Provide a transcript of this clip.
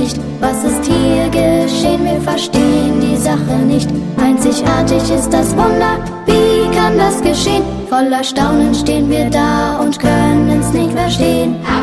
nicht, was ist hier geschehen? Wir verstehen die Sache nicht. Einzigartig ist das Wunder, wie kann das geschehen? Voller Staunen stehen wir da und können's nicht verstehen.